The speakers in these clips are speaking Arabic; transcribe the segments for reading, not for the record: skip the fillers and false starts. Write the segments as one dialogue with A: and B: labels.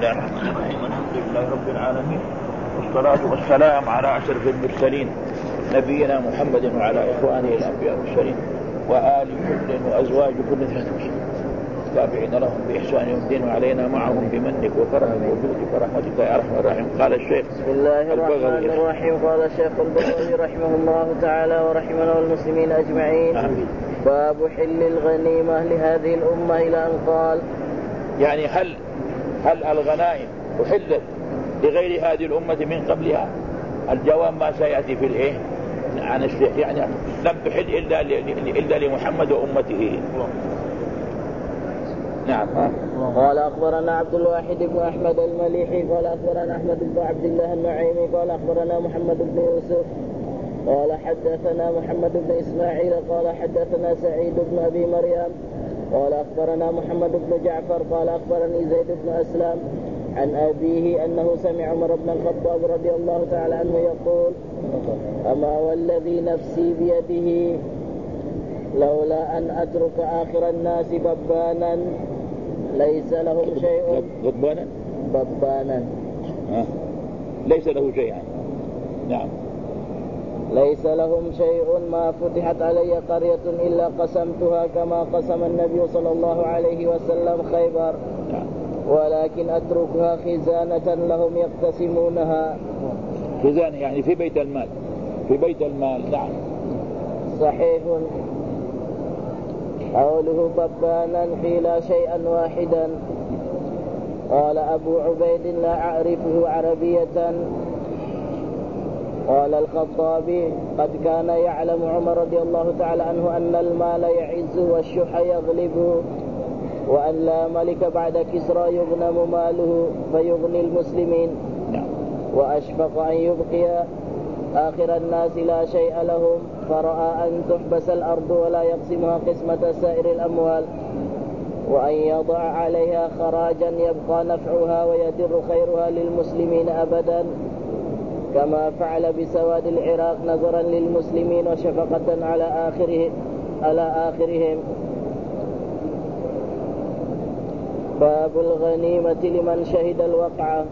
A: الله الرحمن الرحيم. الحمد لله رب العالمين، والصلاة والسلام على أشرف المرسلين نبينا محمد وعلى إخوانه الأنبياء والمرسلين وآل كل وأزواج كل تابعين لهم بإحسان يوم الدين، وعلينا معهم بمنك وكرمك وجودك ورحمتك يا أرحم الراحمين. قال الشيخ
B: بسم الله الرحمن الرحيم. قال الشيخ البغوي رحمه الله تعالى ورحمنا والمسلمين أجمعين.
A: آمين.
B: باب حل الغنيمة لهذه الأمة إلى أن قال
A: يعني هل الغنائم أحلت لغير هذه الأمة من قبلها؟ الجواب ما سيأتي في الإيه عن الشيخ، يعني لم تحل إلا لمحمد وأمته. نعم.
B: قال أخبرنا عبد الواحد بن أحمد المليحي قال أخبرنا أحمد بن عبد الله النعيمي قال أخبرنا محمد بن يوسف قال حدثنا محمد بن إسماعيل قال حدثنا سعيد بن أبي مريم قال أخبرنا محمد بن جعفر قال أخبرني زيد بن أسلم عن أبيه أنه سمع عمر بن الخطاب رضي الله تعالى عنه يقول: أما والذي نفسي بيده لولا أن أترك آخر الناس ببانا ليس لهم شيء. ببانا
A: ليس له شيء. نعم.
B: ليس لهم شيء ما فتحت علي قرية إلا قسمتها كما قسم النبي صلى الله عليه وسلم خيبر، ولكن أتركها خزانة لهم يقتسمونها.
A: خزانة يعني في بيت المال. في بيت المال. نعم.
B: صحيح. قوله ببانا قيل شيئا واحدا. قال أبو عبيد لا أعرفه عربية. قال الخطابي قد كان يعلم عمر رضي الله تعالى عنه أن المال يعز والشح يغلبه، وأن لا ملك بعد كسرى يغنم ماله فيغني المسلمين، وأشفق أن يبقي آخر الناس لا شيء لهم، فرأى أن تحبس الأرض ولا يقسمها قسمة سائر الأموال، وأن يضع عليها خراجا يبقى نفعها ويدر خيرها للمسلمين أبدا، كما فعل بسواد العراق نظرا للمسلمين وشفقة على آخرهم. باب الغنيمة لمن شهد الوقعة.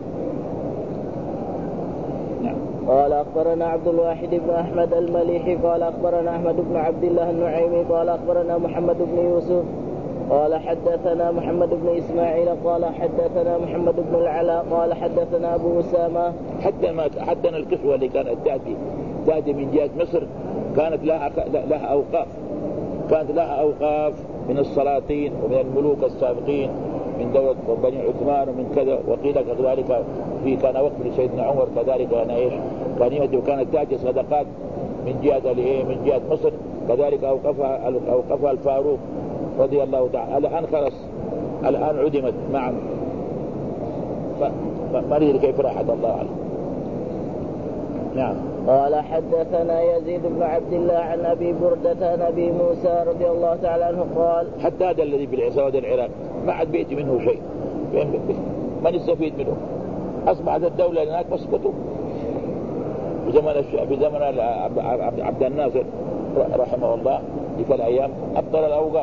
B: قال أخبرنا عبد الواحد بن أحمد المليحي قال أخبرنا أحمد بن عبد الله النعيمي قال أخبرنا محمد بن يوسف قال حدثنا محمد بن إسماعيل قال حدثنا محمد بن العلاء قال حدثنا أبو أسامة.
A: حدنا القسوة اللي كانت تأتي من جهة مصر كانت لها أوقاف. كانت لها أوقاف من السلاطين ومن الملوك السابقين من دولة بني عثمان ومن كذا، وقيل كذلك كان وقت لسيدنا عمر كذلك كان يمد، وكانت تأتي صدقات من جهة مصر كذلك أوقفها الفاروق رضي الله تعالى. الآن خلص، الآن عدمت معا، ما ندري كيف راحت الله أعلم. نعم.
B: قال حدثنا يزيد بن عبد الله عن أبي بردة عن أبي موسى رضي الله تعالى عنه قال:
A: حتى هذا الذي في سواد العراق ما عاد بيأتي منه شيء، من يستفيد منه؟ أصبحت الدولة هناك مسقطة. في زمن عبد الناصر رحمه الله تلك الأيام أبطل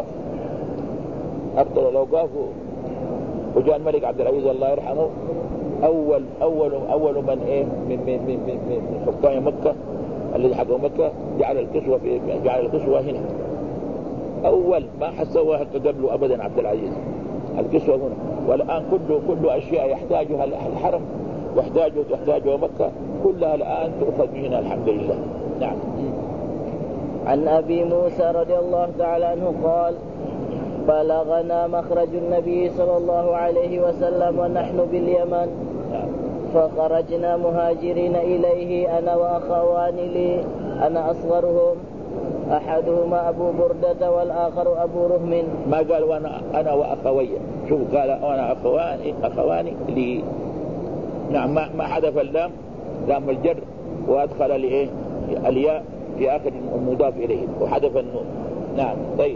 A: الأوقاف، وجاء الملك عبد العزيز الله يرحمه أول من حكام مكة الذي حكموا مكة جعل الكسوة هنا. أول ما حسوها قبله أبدا عبد العزيز الكسوة هنا. والآن كل أشياء يحتاجها الحرم تحتاجها مكة كلها الآن تؤخذ منها الحمد لله. نعم.
B: عن أبي موسى رضي الله تعالى عنه قال: بلغنا مخرج النبي صلى الله عليه وسلم ونحن باليمن، فخرجنا مهاجرين إليه أنا وأخوان لي، أنا أصغرهم أحدهما أبو بردة والآخر أبو رهم.
A: ما قال وأنا وأخوي، شوف قال أنا أخواني لي. نعم. ما حذف اللام لام الجر وأدخل الياء في آخر المضاف إليه وحذف النون. نعم. طيب.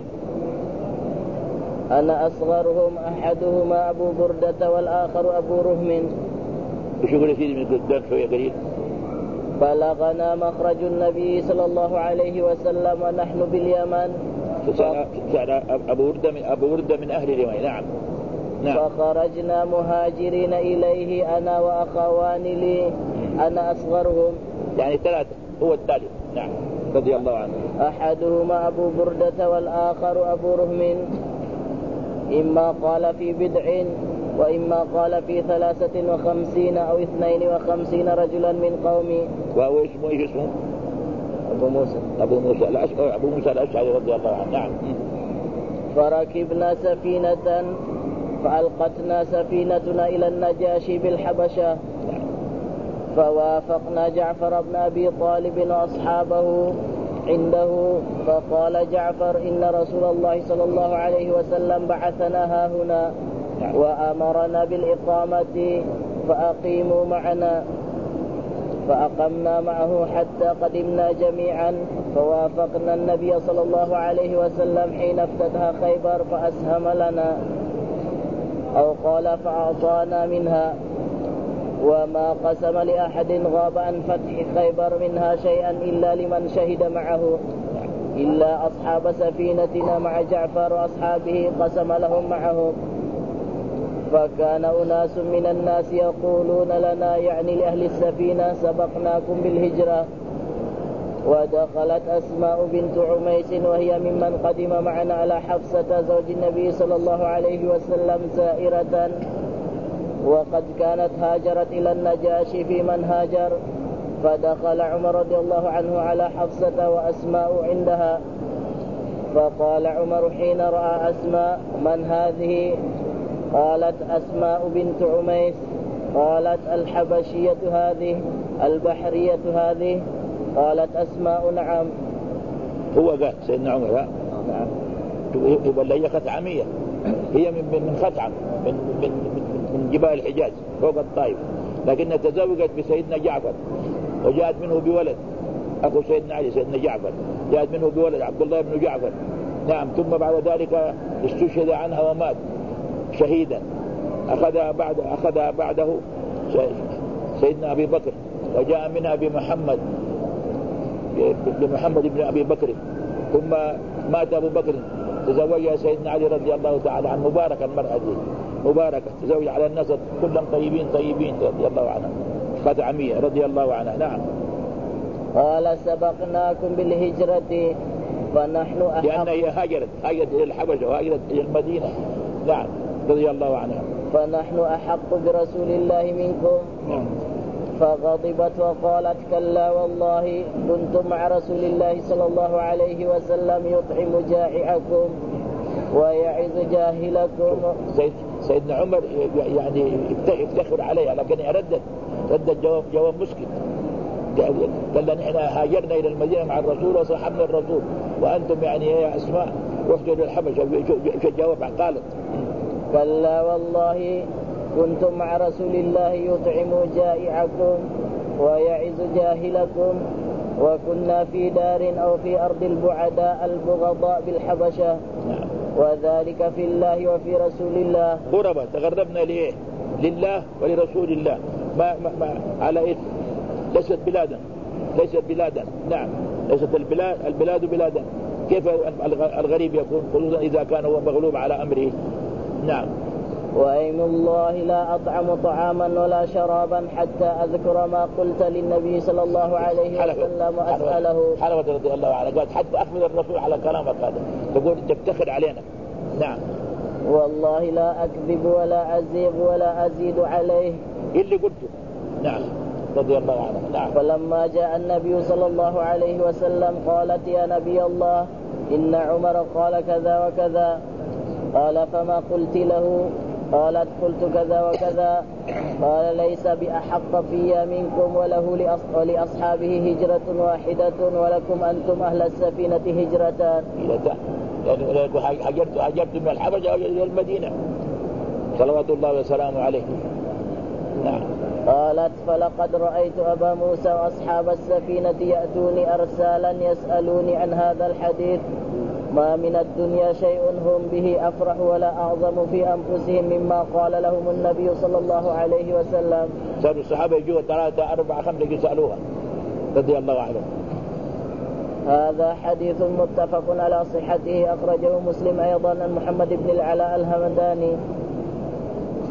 B: أنا أصغرهم أحدهما أبو بردة والآخر أبو رهم.
A: وش يقول سيدي من قدام شوية قليل؟
B: بلغنا مخرج النبي صلى الله عليه وسلم ونحن باليمن.
A: أبو وردة من أهل اليمن. نعم. نعم.
B: فخرجنا مهاجرين إليه أنا وأخوان لي أنا أصغرهم،
A: يعني 3 هو الثالث. نعم رضي الله عنه.
B: أحدهما أبو بردة والآخر أبو رهم، إما قال في 7 وإما قال في 53 أو 52 رجلا من قومي.
A: وهو اسمه اسمه أبو موسى الأشعري رضي الله عنه. نعم.
B: فركبنا سفينة فألقتنا سفينتنا إلى النجاشي بالحبشة، فوافقنا جعفر بن أبي طالب وأصحابه عنده، فقال جعفر إن رسول الله صلى الله عليه وسلم بعثنا هاهنا وأمرنا بالإقامة فأقيموا معنا، فأقمنا معه حتى قدمنا جميعا، فوافقنا النبي صلى الله عليه وسلم حين افتتح خيبر فأسهم لنا، أو قال فأعطانا منها، وما قسم لأحد غاب عن فتح خيبر منها شيئا إلا لمن شهد معه، إلا أصحاب سفينتنا مع جعفر وأصحابه قسم لهم معه. فكان أناس من الناس يقولون لنا، يعني لأهل السفينة، سبقناكم بالهجرة. ودخلت أسماء بنت عميس وهي ممن قدم معنا على حفصة زوج النبي صلى الله عليه وسلم زائرة، وقد كانت هاجرت إلى النجاشي في من هاجر، فدخل عمر رضي الله عنه على حفصة وأسماء عندها، فقال عمر حين رأى أسماء: من هذه؟ قالت: أسماء بنت عميس. قالت: الحبشية هذه؟ البحرية هذه؟ قالت أسماء: نعم.
A: هو قال سيدنا عمر نعم. ولا هي خثعمية، هي من خثعم من جبال الحجاز فوق الطائف، لكنها تزوجت بسيدنا جعفر وجاءت منه بولد، أخو سيدنا علي سيدنا جعفر، جاءت منه بولد عبد الله بن جعفر. نعم. ثم بعد ذلك استشهد عنها ومات شهيدا، أخذها بعده سيدنا أبي بكر، وجاء منها بمحمد بن أبي بكر، ثم مات أبو بكر، تزوجها سيدنا علي رضي الله تعالى عنه. مباركة المرأة دي، مباركة، تزوج على النسب، كلهم طيبين رضي الله عنها، خثعمية رضي الله عنها. نعم.
B: قال: سبقناكم بالهجرة فنحن أحق،
A: لأن هي هاجرت إلى الحبشة وهاجرت إلى المدينة. نعم رضي الله عنها.
B: فنحن أحق برسول الله منكم. فغضبت وقالت: كلا والله كنت مع رسول الله صلى الله عليه وسلم يطعم جائعكم ويعظ جاهلكم.
A: سيدنا عمر يعني يفتخر عليها، لكن ردت جواب مسكت، قال نحن هاجرنا إلى المدينة مع الرسول وصحبنا الرسول، وأنتم يعني يا أسماء رحتوا إلى الحبشة. في الجواب قالت:
B: كلا والله كنتم مع رسول الله يطعم جائعكم ويعز جاهلكم، وكنا في دار أو في أرض البعداء البغضاء بالحبشة، وذلك في الله وفي رسول الله.
A: غربة تغربنا ليه؟ لله ولرسول الله، ما على إيه؟ ليست بلادا. نعم، ليست البلاد بلادا. كيف الغريب يكون، خصوصا إذا كان هو مغلوب على أمره. نعم.
B: وأيم الله لا أطعم طعاما ولا شرابا حتى أذكر ما قلت للنبي صلى الله عليه وسلم وأسأله.
A: حلوة رضي الله عنه قالت: حتى أحمد الرسول على كلامك هذا، تقول تفتخر علينا. نعم.
B: والله لا أكذب ولا أزيغ ولا أزيد عليه
A: اللي قلته. نعم رضي الله عنه. نعم.
B: فلما جاء النبي صلى الله عليه وسلم قالت: يا نبي الله إن عمر قال كذا وكذا. قال: فما قلت له؟ قالت: قلت كذا وكذا. قال: ليس بأحق في منكم، وله ولأصحابه هجرة واحدة، ولكم أنتم أهل السفينة هجرتان.
A: يعني هاجرت من الحبشة إلى المدينة صلوات الله وسلامه عليه. نعم.
B: قالت: فلقد رأيت أبا موسى وأصحاب السفينة يأتوني أرسالا يسألوني عن هذا الحديث، ما من الدنيا شيء هم به أفرح ولا أعظم في أنفسهم مما قال لهم النبي صلى الله عليه وسلم.
A: صاروا الصحابة يجوا 3 4 5 يسألوها رضي الله عنهم.
B: هذا حديث متفق على صحته، أخرجه مسلم أيضا عن محمد بن العلاء الهمداني.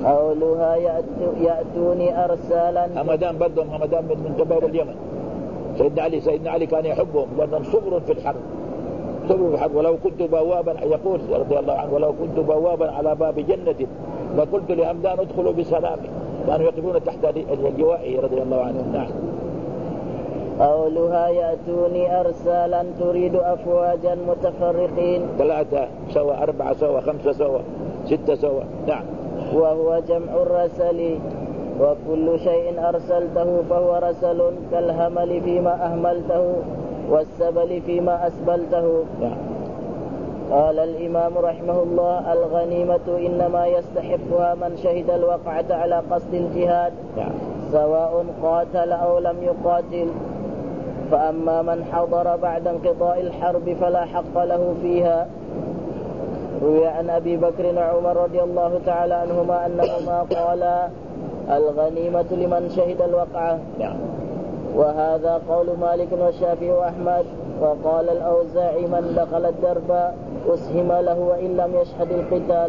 B: قولها يأتوني أرسالا.
A: همدان برضهم همدان من قبائل اليمن. سيدنا علي كان يحبهم لأنهم صبر في الحرب، صبر في الحرب. ولو كنت بوابا، يقول رضي الله عنه، ولو كنت بوابا على باب جنة لقلت لهمدان ادخلوا بسلام. كانوا يقفون تحت لوائه رضي الله عنه. نعم.
B: قولها يأتوني أرسالا تريد أفواجا متفرقين،
A: 3 سوا 4 سوا 5 سوا 6 سوا. نعم.
B: وهو جمع الرسل، وكل شيء أرسلته فهو رسل، كالهمل فيما أهملته والسبل فيما أسبلته.
A: نعم.
B: قال الإمام رحمه الله: الغنيمة إنما يستحقها من شهد الوقعة على قصد الجهاد،
A: نعم.
B: سواء قاتل أو لم يقاتل. فأما من حضر بعد انقضاء الحرب فلا حق له فيها. روي عن أبي بكر وعمر رضي الله تعالى عنهما أنهما قالا: الغنيمة لمن شهد الوقعة.
A: نعم.
B: وهذا قول مالك والشافعي وأحمد. وقال الأوزاعي: من دخل الدرب أسهم له وإن لم يشهد القتال.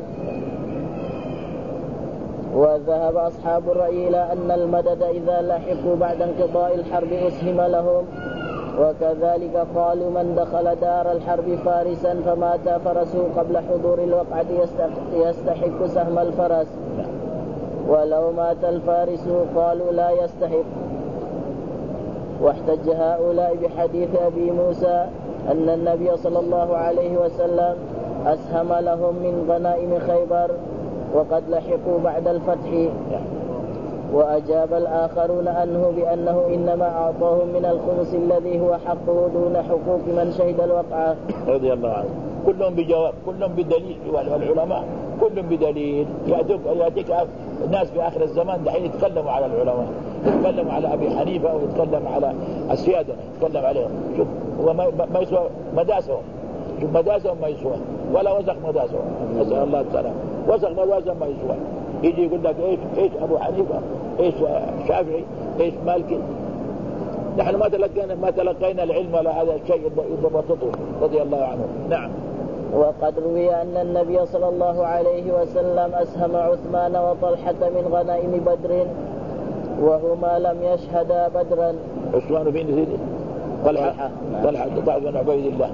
B: وذهب أصحاب الرأي إلى أن المدد إذا لحقوا بعد انقضاء الحرب أسهم لهم. وكذلك قالوا: من دخل دار الحرب فارسا فمات فرسه قبل حضور الوقعة يستحق سهم الفرس، ولو مات الفارس قالوا لا يستحق. واحتج هؤلاء بحديث أبي موسى أن النبي صلى الله عليه وسلم أسهم لهم من غنائم خيبر وقد لحقوا بعد الفتح. وأجاب الآخرون عنه بأنه إنما أعطاهم من الخمس الذي هو حقه دون حقوق من شهد الوقعة.
A: رضي الله عنه. كلهم بجواب، كلهم بدليل. والعلماء كلهم بدليل. يأتيك الناس في آخر الزمان دحين يتكلموا على العلماء، يتكلموا على أبي حنيفة ويتكلم على السيادة، يتكلم عليهم. شوف هو ما يسوى مداسهم، شوف مداسهم ما يسوى ولا وزق مداسهم. نسأل الله السلامة. وزق مداسهم ما يسوى. يجي يقول لك ايش ابو حنيفه، ايش شافعي، ايش مالكي. نحن ما تلقينا العلم ولا هذا الشيء يضبطه رضي الله عنه. نعم.
B: وقد روي أن النبي صلى الله عليه وسلم أسهم عثمان وطلحة من غنائم بدر وهما لم يشهدا بدرا.
A: عثمان بن زيد، طلحة بن عبيد الله.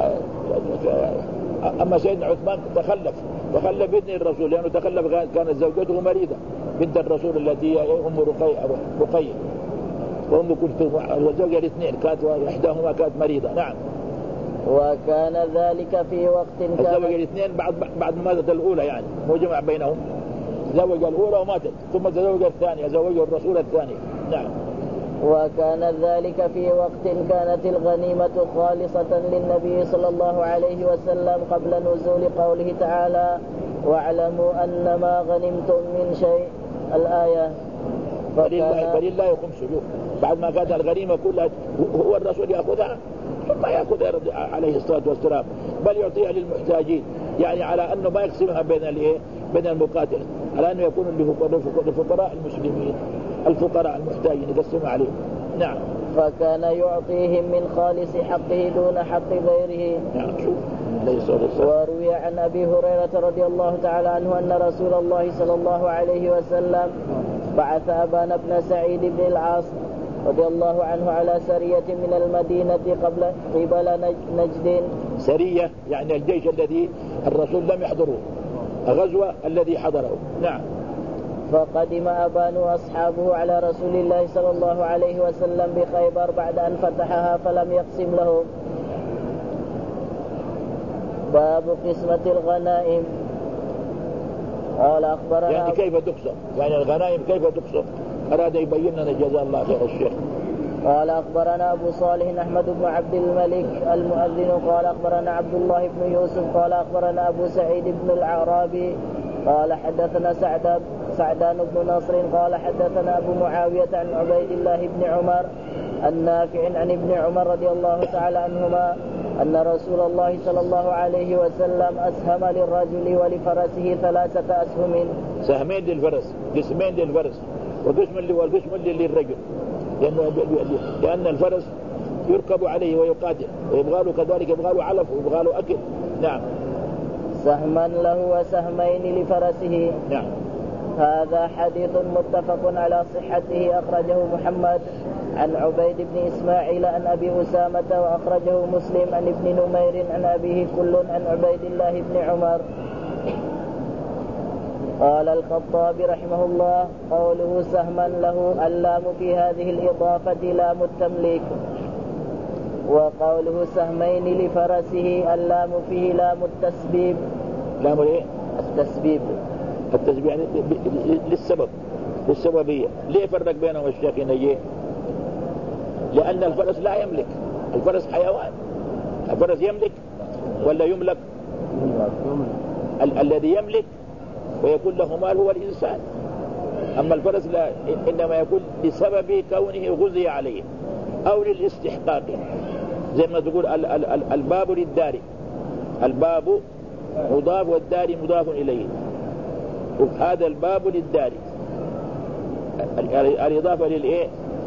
A: أما سيدنا عثمان تخلف بإذن الرسول، لأنه تخلف كانت زوجته مريضة بنت الرسول التي هي أم رقية وأم كلثوم، الزوجة الاثنين كانت إحداهما كانت مريضة. نعم.
B: وكان ذلك في وقت
A: الزوجة الاثنين بعد ما ماتت الأولى، يعني مو جمع بينهم. زوج الأولى وماتت ثم تزوج الثانية، زوج الرسول الثاني. نعم.
B: وكان ذلك في وقت كانت الغنيمة خالصة للنبي صلى الله عليه وسلم قبل نزول قوله تعالى: واعلموا أن ما غنمتم من شيء، الآية.
A: فلله خمسه. بعد ما كانت الغنيمة كلها هو الرسول يأخذها ثم يأخذها عليه الصلاة والسلام، بل يعطيها للمحتاجين، يعني على أنه ما يقسمها بين المقاتل، على أنه يكون لفقراء المسلمين، الفقراء المحتاجين يقسمها عليهم. نعم.
B: فكان يعطيهم من خالص حقه دون حق غيره.
A: نعم. شوف.
B: وروي عن أبي هريرة رضي الله تعالى عنه أن رسول الله صلى الله عليه وسلم بعث أبان بن سعيد بن العاص رضي الله عنه على سرية من المدينة قبل نجد.
A: سرية يعني الجيش الذي الرسول لم يحضره، غزوة الذي حضره. نعم.
B: فقدم أبان وأصحابه على رسول الله صلى الله عليه وسلم بخيبر بعد أن فتحها فلم يقسم له. باب قسمة الغنائم. قال أخبرنا
A: يعني كيف تقسم، يعني الغنائم كيف تقسم، أراد يبين لنا جزاه الله خير الشيخ.
B: قال أخبرنا أبو صالح أحمد بن عبد الملك المؤذن قال أخبرنا عبد الله بن يوسف قال أخبرنا أبو سعيد بن الأعرابي قال حدثنا سعدان بن نصر قال حدثنا أبو معاوية عن عبيد الله بن عمر النافع عن ابن عمر رضي الله تعالى عنهما أن رسول الله صلى الله عليه وسلم أسهم للرجل ولفرسه 3 أسهم.
A: سهمين للفرس، قسمين للفرس، والقسم للرجل، لأن الفرس يركب عليه ويقاتل، ويبغى له كذلك، يبغى له علف ويبغى له أكل. نعم.
B: سهما له وسهمين لفرسه.
A: نعم.
B: هذا حديث متفق على صحته أخرجه محمد عن عبيد بن إسماعيل عن أبي أسامة وأخرجه مسلم عن ابن نمير عن أبيه كل عن عبيد الله بن عمر. قال الخطابي رحمه الله: قوله سهما له اللام في هذه الإضافة لام التمليك، وقوله سهمين لفرسه اللام فيه لام التسبيب.
A: لام ايه؟
B: التسبيب.
A: التسبيب يعني للسببية. ليه فرق بينهم الشيخ نجيه؟ لأن الفرس لا يملك، الفرس حيوان. الفرس يملك ولا يملك؟ الذي يملك ويكون له مال هو الإنسان، أما الفرس لا، إنما يكون بسبب كونه غزي عليه أو للاستحقاق، زي ما تقول الباب للدار، الباب مضاف والدار مضاف إليه، هذا الباب للدار، الإضافة للإيه؟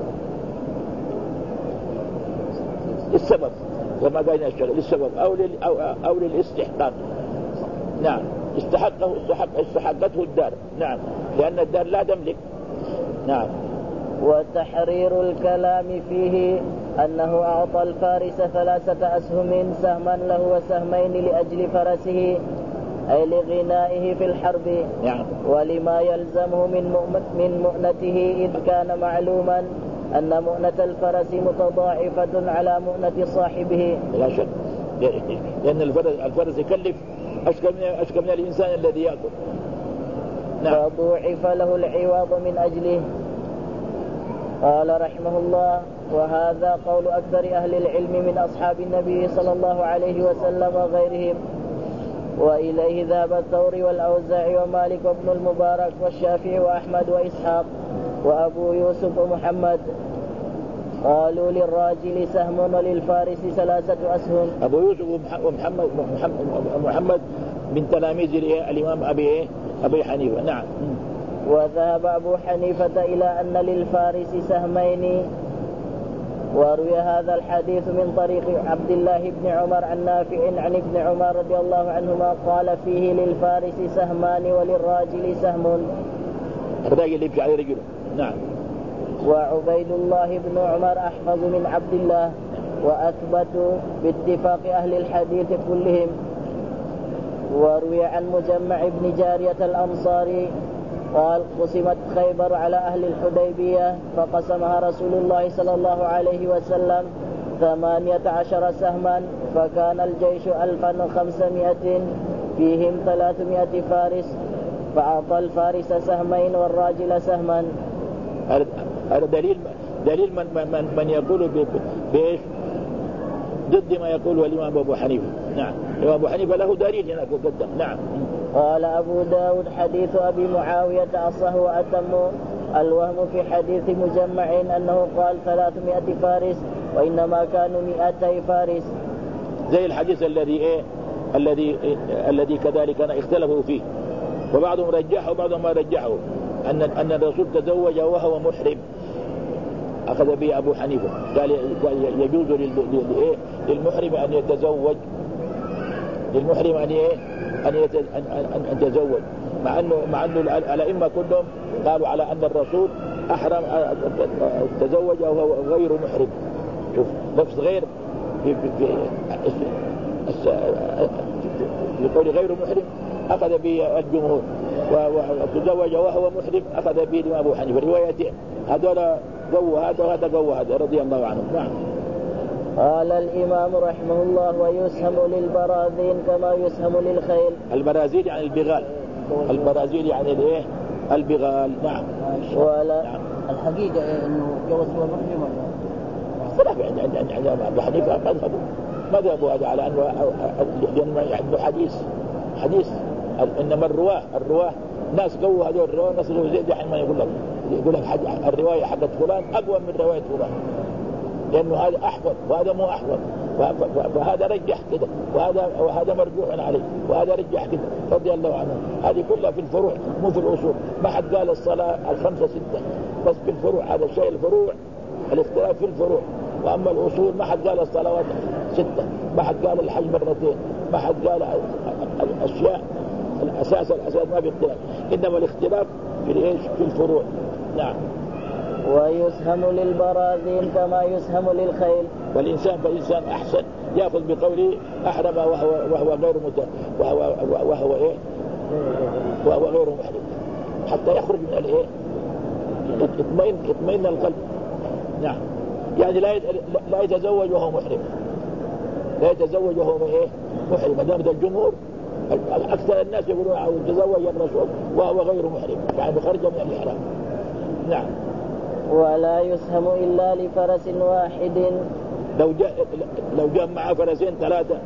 A: للسبب، كما قال الشرع للسبب أو للاستحقاق. نعم، استحقته الدار. نعم، لأن الدار لا تملك. نعم.
B: وتحرير الكلام فيه أنه أعطى الفارس 3 أسهم، سهما له وسهمين لأجل فرسه، أي لغنائه في الحرب.
A: نعم.
B: ولما يلزمه من مؤنته، إذ كان معلوما أن مؤنة الفرس متضاعفة على مؤنة صاحبه.
A: لا شك، لأن الفرس يكلف أشكى من الإنسان الذي يأكل.
B: نعم. فضوعف له العوض من أجله. قال رحمه الله: وهذا قول أكثر أهل العلم من أصحاب النبي صلى الله عليه وسلم وغيرهم، وإليه ذهب الثوري والأوزاعي ومالك وابن المبارك والشافعي وأحمد وإسحاق وأبو يوسف ومحمد. قالوا للراجل سهم وللفارس 3 أسهم.
A: أبو يوسف ومحمد من تلاميذ الإمام أبي حنيفة. نعم.
B: وذهب أبو حنيفة إلى أن للفارس سهمين. وروي هذا الحديث من طريق عبد الله بن عمر عن نافع عن ابن عمر رضي الله عنهما قال فيه للفارس سهمان وللراجل سهم.
A: الراجل اللي يمشي عليه رجله. نعم.
B: وعبيد الله بن عمر أحفظ من عبد الله وأثبت باتفاق أهل الحديث كلهم. وروي عن مجمع بن جارية الأنصاري قال: قسمت خيبر على أهل الحديبية فقسمها رسول الله صلى الله عليه وسلم 18 سهما، فكان الجيش 1500 فيهم 300 فارس، فأعطى الفارس سهمين والراجل سهما.
A: هذا دليل من يقول بإيش؟ ضد ما يقوله الإمام أبو حنيفة. نعم، الإمام أبو حنيفة له دليل هنا قدم. نعم.
B: قال أبو داود: حديث أبي معاوية أصح وأتم. الوهم في حديث مجمع أنه قال 300 فارس، وإنما كانوا 200 فارس،
A: زي الحديث الذي كذلك اختلفوا فيه، وبعضهم رجحه وبعضهم ما رجحه، أن الرسول تزوج وهو محرم، أخذ به أبو حنيفة، قال يجوز للمحرم أن يتزوج، للمحرم أن يتزوج، مع أنه الأئمة كلهم قالوا على أن الرسول أحرم تزوج وهو غير محرم. شوف لفظ غير في قول غير محرم أخذ به الجمهور، وتزوج وهو محرم أخذ به أبو حنيفة. روايتين، هذول قووا هذا وهذا قووا هذا رضي الله عنهم. نعم.
B: قال الإمام رحمه الله: ويسهم للبراذين كما يسهم للخيل.
A: البرازيل يعني البغال، البرازيل يعني الايه؟ البغال. نعم.
B: ولا
A: نعم.
B: الحقيقة إنه جوز هو محرم
A: اختلاف عند أبو حنيفة مذهبه هذا على أنه عنده حديث إنما الرواه ناس قووا هذول الرواه، ناس زي دحين ما يقول لك الرواية حقت فلان أقوى من رواية فلان، لأنه هذا أحفظ وهذا مو أحفظ، وهذا رجح كده وهذا مرجوع عليه وهذا رجح كده رضي الله عنه. هذه كلها في الفروع مو في الأصول. ما حد قال الصلاة 5 6 بس في الفروع، هذا الشيء الفروع، الاختلاف في الفروع. وأما الأصول ما حد قال الصلوات 6، ما حد قال الحج 2، ما حد قال الأشياء الأساس ما في اختلاف، إنما الاختلاف في الفروع. نعم.
B: ويسهم للبراذين كما يسهم للخيل.
A: والإنسان فالإنسان أحسن يأخذ بقوله أحرم وهو غير وهو غير محرم حتى يخرج من الإيه يطمئن القلب. نعم. يعني لا يتزوج وهو محرم، لا يتزوج وهو محرم. دام الجمهور أكثر الناس يقولون أو تزوج الرسول وهو غير محرم، يعني خرج من الإحرام. نعم.
B: ولا يسهم إلا لفرس واحد.
A: لو جاء معه فرسين ثلاثة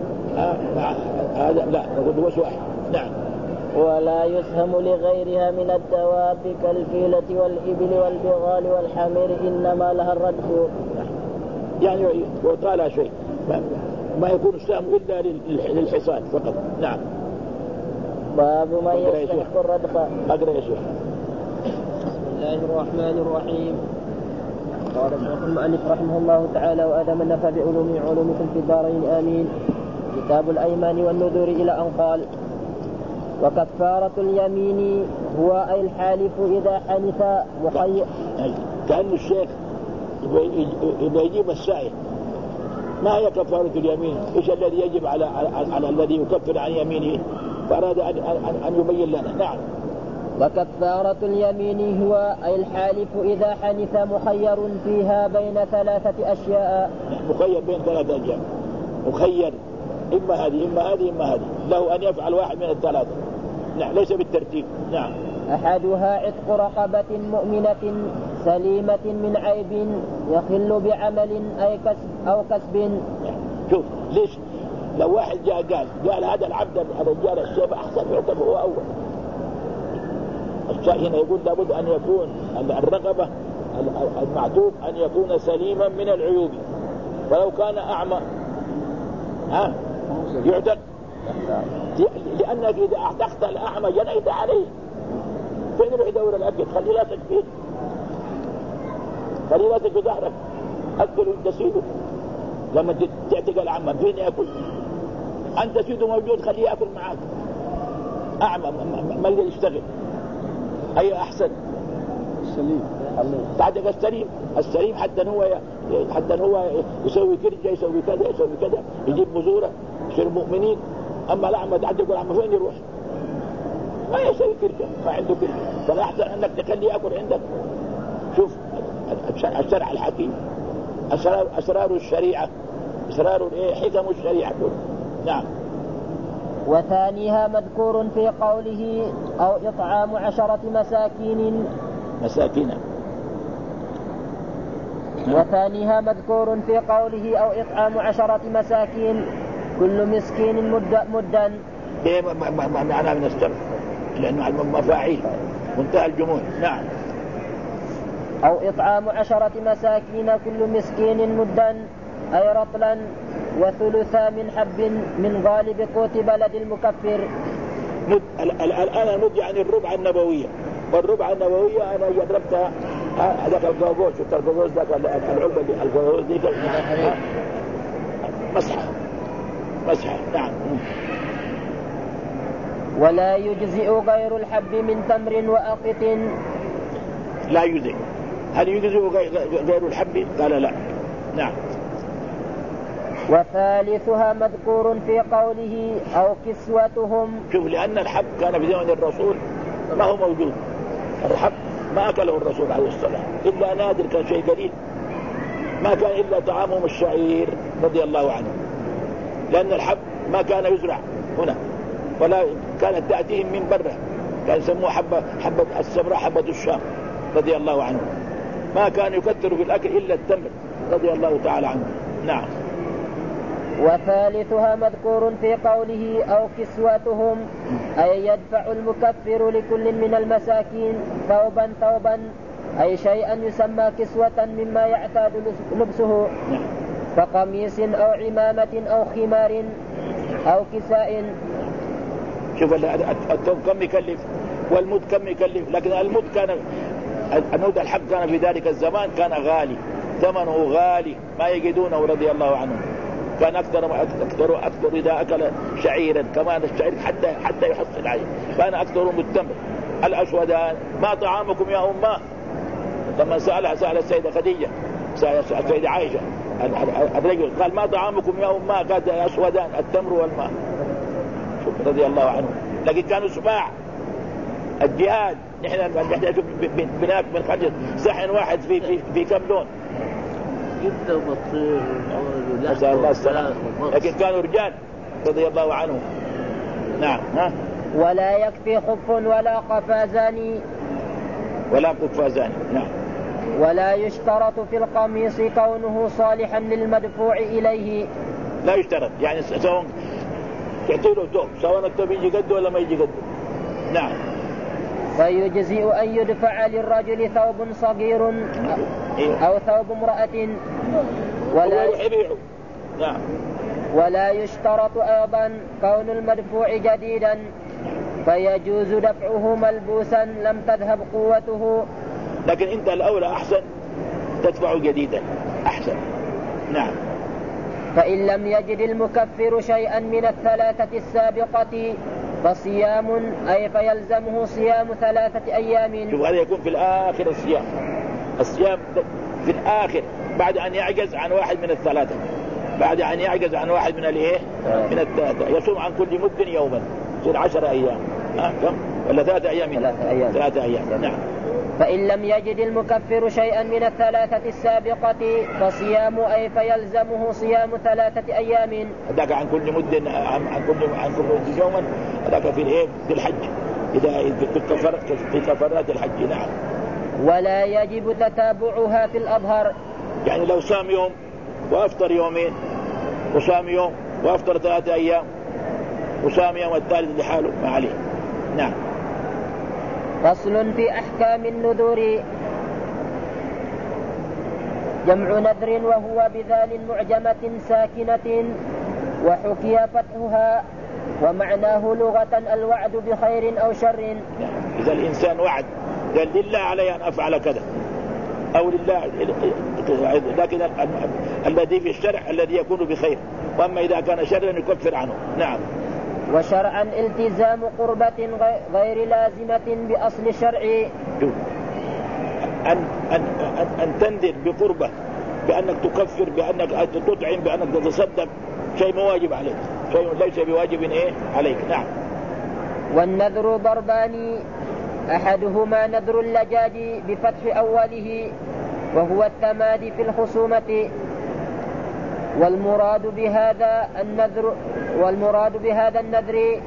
A: هذا لا نقول بس واحد. نعم.
B: ولا يسهم لغيرها من الدواب كالفيلة والإبل والبغال والحمير إنما لها الردف.
A: يعني وقال شيء ما يكون السهم إلا للحصان فقط. نعم.
B: باب من يستحق الردف.
A: أقرأ يا شيخ.
B: بسم الله الرحمن الرحيم. قال الشيخ المؤلف رحمه الله تعالى: وآدم النفع بعلومكم في الدارين آمين. كتاب الأيمان والنذور إلى أن قال: وكفارة اليمين هو أي الحالف إذا حنث مخير.
A: كأن الشيخ إذا يجيب السائل ما هي كفارة اليمين؟ إيش الذي يجب على الذي يكفر عن يمينه؟ فأراد أن يبين لنا. نعم.
B: وكفارة اليمين هو أي الحالف إذا حنث مخير فيها بين ثلاثة أشياء.
A: مخير بين ثلاثة أشياء، مخير إما هذه إما هذه إما هذه، له أن يفعل واحد من الثلاثة. نعم. ليس بالترتيب. نعم.
B: أحدها عتق رقبة مؤمنة سليمة من عيب يخل بعمل أو كسب.
A: شوف ليش لو واحد جاء قال هذا العبد الرجال الشيب أحسن يعتبر هو أول. الشيء هنا يقول لابد أن يكون الرقبة المعتوق أن يكون سليما من العيوب، ولو كان أعمى يعتق، لأنك إذا أعتقت الأعمى جنيت عليه. فين يروح يدور الأكل؟ خلي راسك فيه، خلي راسك في ظهرك، أكل وتسيده. لما تعتق الأعمى فين يأكل؟ أنت سيده موجود خليه يأكل معاك. أعمى ما يقدر يشتغل. أي أحسن؟
B: السليم.
A: تعتق السليم حتى هو يسوي كرجة، يسوي كذا يجيب بذورة يصير مؤمنين. أما الأعمى تعتق الأعمى فين يروح؟ ما يسوي كرجة، ما عنده كرجة. فالأحسن أنك تخليه يأكل عندك. شوف الشرع الحكيم، أسرار الشريعة، أسرار حكم الشريعة. نعم.
B: وثانيها مذكور في قوله: أو إطعام 10 مساكين. وثانيها مذكور في قوله: أو إطعام 10 مساكين كل مسكين مدا.
A: إيه معناه من السبب لأنه مفاعيل منتهى الجمود. نعم.
B: أو إطعام 10 مساكين كل مسكين مدا أي رطلا وثلثا من حب من غالب قوت بلد المكفر.
A: الآن المد يعني الربع النبوية، والربع النبوية أنا جربتها هذاك القاغوش، شفت القاغوش ذاك العلبة دي، القاغوش دي مسحة. نعم.
B: ولا يجزئ غير الحب من تمر وأقط.
A: لا يجزئ. هل يجزئ غير الحب؟ قال لا. نعم.
B: وثالثها مذكور في قوله: أو كسوتهم.
A: شوف لأن الحب كان في زمن الرسول ما هو موجود. الحب ما أكله الرسول عليه الصلاة إلا نادر، كان شيء قليل. ما كان إلا طعامهم الشعير رضي الله عنه، لأن الحب ما كان يزرع هنا ولا كانت تأتيهم من برة، كان يسموه حبة السمراء، حبة الشام رضي الله عنه. ما كان يكثر في الأكل إلا التمر رضي الله تعالى عنه. نعم.
B: وثالثها مذكور في قوله: أو كسوتهم أي يدفع المكفر لكل من المساكين ثوبا أي شيئا يسمى كسوة مما يعتاد لبسه، كقميص أو عمامة أو خمار أو كساء.
A: شوف الثوب كم يكلف والمد كم يكلف، لكن المد الحب كان في ذلك الزمان كان غالي، ثمنه غالي ما يجدونه رضي الله عنه. كان أكثر إذا أكل شعيرا، كمان الشعير حتى يحصل عليه، كان أكثر من التمر الأسودان ما طعامكم يا أمه. لما سأل السيدة خديجة، سأل السيدة عائشة الرجل قال ما طعامكم يا أمه؟ قال الأسودان التمر والماء. رضي الله عنه. لكن كانوا سباع الجهاد. نحن بناك من خرج صحن واحد في كم لون
C: جبته بطير
A: نسأل الله السلامة. لكن كانوا رجال رضي الله عنهم. نعم.
B: ولا يكفي خف ولا قفازان.
A: ولا قفازان. نعم.
B: ولا يشترط في القميص كونه صالحا للمدفوع إليه.
A: لا يشترط، يعني سواء تعطي له ثوب، سواء الثوب يجي قده ولا ما يجي قده. نعم.
B: فيجزئ أن يدفع للرجل ثوب صغير أو ثوب امرأة
A: نعم.
B: ولا يشترط أيضا كون المدفوع جديدا، فيجوز دفعه ملبوسا لم تذهب قوته.
A: لكن انت الأولى أحسن تدفعه جديدا أحسن. نعم.
B: فإن لم يجد المكفر شيئا من الثلاثة السابقة فصيام، أي فيلزمه صيام 3 أيام.
A: شوف هذا يكون في الآخر الصيام في الآخر بعد أن يعجز عن واحد من الثلاثة، بعد أن يعجز عن واحد من من الثلاثة يصوم عن كل مد يوما، يصير 10 أيام. كم ولا 3 أيام؟ 3 أيام. نعم.
B: فإن لم يجد المكفر شيئا من الثلاثة السابقة فصيام، أي فيلزمه صيام 3 أيام.
A: هذاك عن كل مد عن كل مد يوما، هذاك في الحج إذا في كفارات الحج. نعم.
B: ولا يجب تتابعها في الأظهر،
A: يعني لو صام يوم وأفطر يومين، وصام يوم وأفطر 3 أيام، وصام يوم الثالث لحاله ما عليه. نعم.
B: فصل في أحكام النذور. جمع نذر وهو بذال معجمة ساكنة، وحكي فتحها، ومعناه لغة الوعد بخير أو شر.
A: نعم. إذا الإنسان وعد قال لله علي أن أفعل كذا أو لله، لكن الذي في الشرع الذي يكون بخير، وأما إذا كان شرا يكفر عنه. نعم.
B: وشرعا التزام قربة غير لازمة بأصل الشرع.
A: أن تنذر بقربة، بأنك تكفر، بأنك تطعم، بأنك تتصدق، شيء مواجب عليك، شيء ليس بواجب عليك. نعم.
B: والنذر ضربان، أحدهما نذر اللجاج بفتح أوله وهو التمادي في الخصومة، والمراد بهذا النذر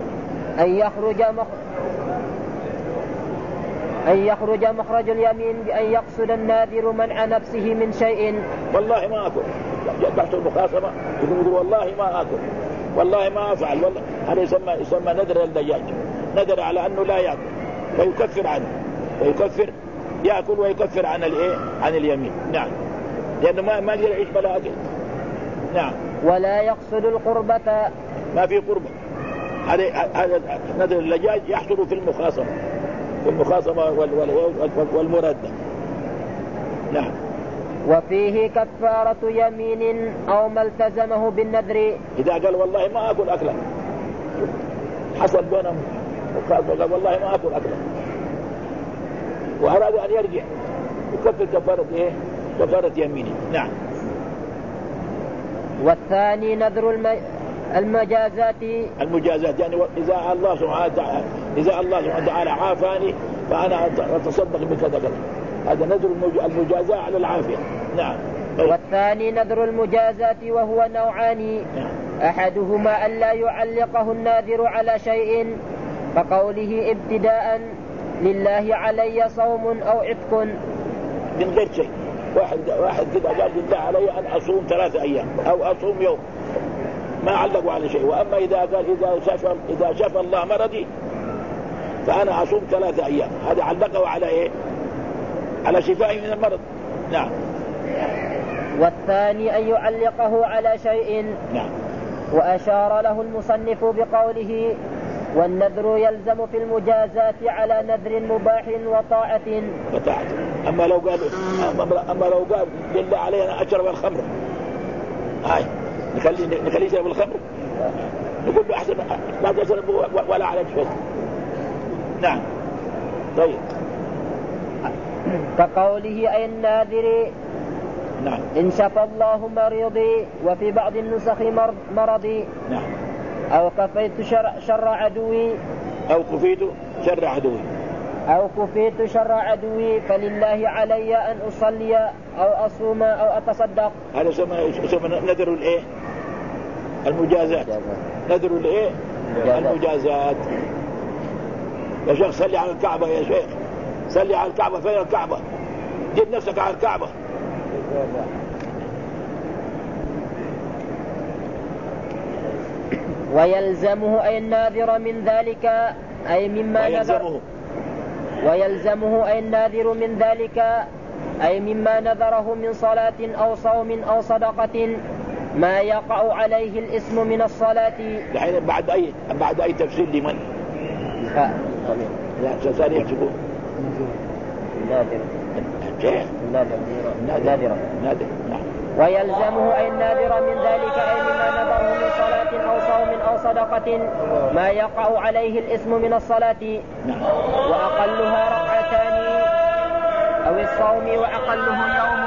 B: أن يخرج مخرج اليمين بأن يقصد الناذر منع نفسه من شيء.
A: والله ما أكل، تحت المخاصمة يقول والله ما أكل، والله ما أفعل، والله. هذا يسمى نذر اللجاج، نذر على أنه لا يأكل فيكفر عنه، يأكل ويكفر عن اليمين. نعم. لأنه ما يقدر يعيش بلا أكل. نعم.
B: ولا يقصد القربة،
A: ما في قربة. هذا نذر اللجاج يحصل في المخاصمة والمردة. نعم.
B: وفيه كفارة يمين أو ما التزمه بالنذر.
A: إذا قال والله ما أكل أكلا، حصل بينهم وقال والله ما أكل أكلا، وأراد أن يرجع يكفر كفارة يمينه. نعم.
B: والثاني نذر المجازات،
A: يعني إذا الله سبحانه وتعالى عافاني فأنا أتصدق بكذا كذا، هذا نذر المجازاة على العافية. نعم.
B: والثاني نذر المجازات وهو نوعان.
A: نعم.
B: أحدهما أن لا يعلقه الناذر على شيء، فقوله ابتداء لله علي صوم أو عتق،
A: من غير شيء. واحد كده قال لله علي أن أصوم 3 أيام أو أصوم يوم، ما علقوا على شيء. وأما إذا قال إذا شاف الله مرضي فأنا أصوم 3 أيام، هذا علقه على على شفائي من المرض. نعم.
B: والثاني أن يعلقه على شيء.
A: نعم.
B: وأشار له المصنف بقوله والنذر يلزم في المجازات على نذر مباح وطاعة.
A: أما لو قال لله علي أنا أشرب الخمر، هاي نخليه يشرب الخمر، نقول له أحسن لا تشرب ولا عليك شيء. نعم. طيب.
B: كقوله أي الناذر
A: نعم.
B: إن شفى الله مريضي، وفي بعض النسخ مرضي.
A: نعم.
B: أو كفيت شر عدوي،
A: أو كفيت شر عدوي،
B: أو كفيت شر عدوي، فلله علي أن أصلي أو أصوم أو أتصدق.
A: هذا يسمى نذر الإيه؟ المجازات. نذر الإيه؟ المجازات. يا شيخ صلي على الكعبة، يا شيخ صلي على الكعبة. فين الكعبة؟ جيب نفسك على الكعبة.
B: ويلزمه أي الناذر من ذلك أي مما نذر، ويلزمه أي الناذر من ذلك أي مما نذره من صلاة أو صوم أو صدقة ما يقع عليه الاسم من الصلاة.
A: الحين بعد أي تفسير لمن؟ لا ثاني يحسبون
B: نادرا.
A: نعم.
B: ويلزمه أي النادر من ذلك أي مما نذره من صلاة أو صوم أو صدقة ما يقع عليه الاسم من الصلاة.
A: نعم.
B: وأقلها ركعتان أو الصوم وأقله يوم